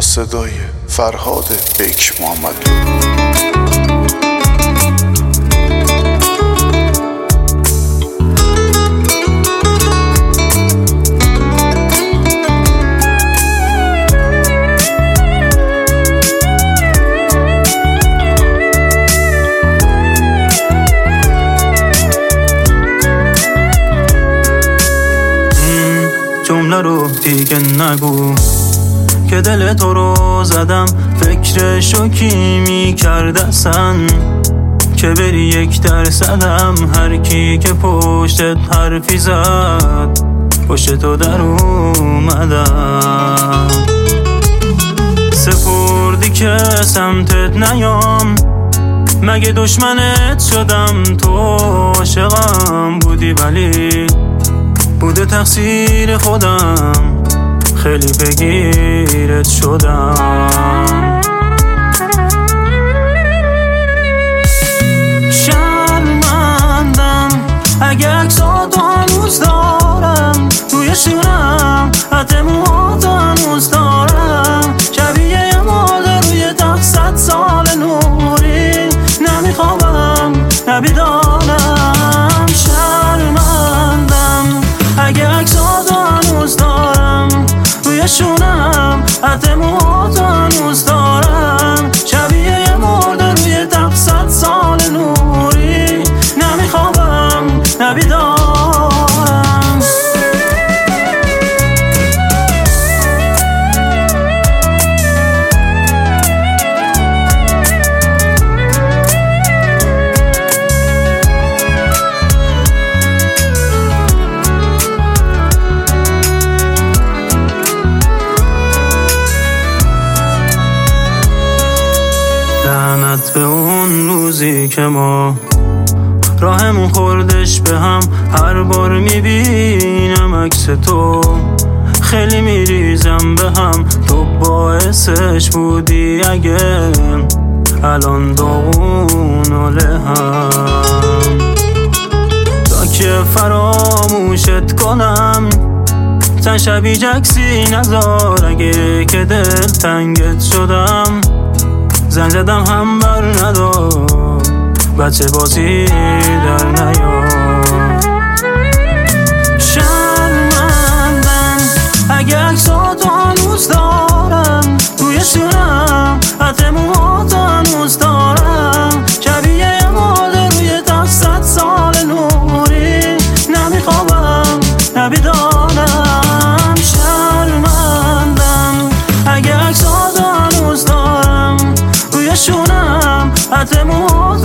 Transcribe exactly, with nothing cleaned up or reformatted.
صدای فرهاد بیک محمدلو. جمله رو دیگه نگو که دل تو رو زدم، فکرشو کی میکردستن که بری یک درصدم. هر کی که پشتت حرفی زد پشت تو در اومدم. سپردی که سمتت نیام، مگه دشمنت شدم؟ تو عاشقم بودی ولی بوده تقصیر خودم، خیلی بگیرت شدم. شرمندم اگه عکساتو هنوز دارم توی شونم، حتی موهاتو هنوز دارم، شبیه یه مرده روی تخت صد سال نوری. نمیخوابم نبیدارم. شرمندم اگه عکساتو هنوز دارم روی شونم، حتی موهاتو هنوز دارم، شبیه یه مرده روی تخت صد سال نوری. نمیخوابم نبیدارم. لعنت به اون روزی که ما راهمون خوردش به هم. هر بار میبینم عکس تو خیلی میریزم به هم. تو باعثش بودی اگه الان داغون و لهم، تا که فراموشت کنم چند شبی جکسی نزار. اگه که دل تنگت شدم زنگ زدم هم بر ندار، بچه بازی در نیار. شرمندم اگه عکساتو هنوز دارم توی شونم، حتی موهاتو هنوز دارم، شبیه یه مرده روی تخت صد سال نوری. نمیخوابم نبیدارم. شرمندم اگه عکساتو هنوز دارم روی شونم، حتی موهاتو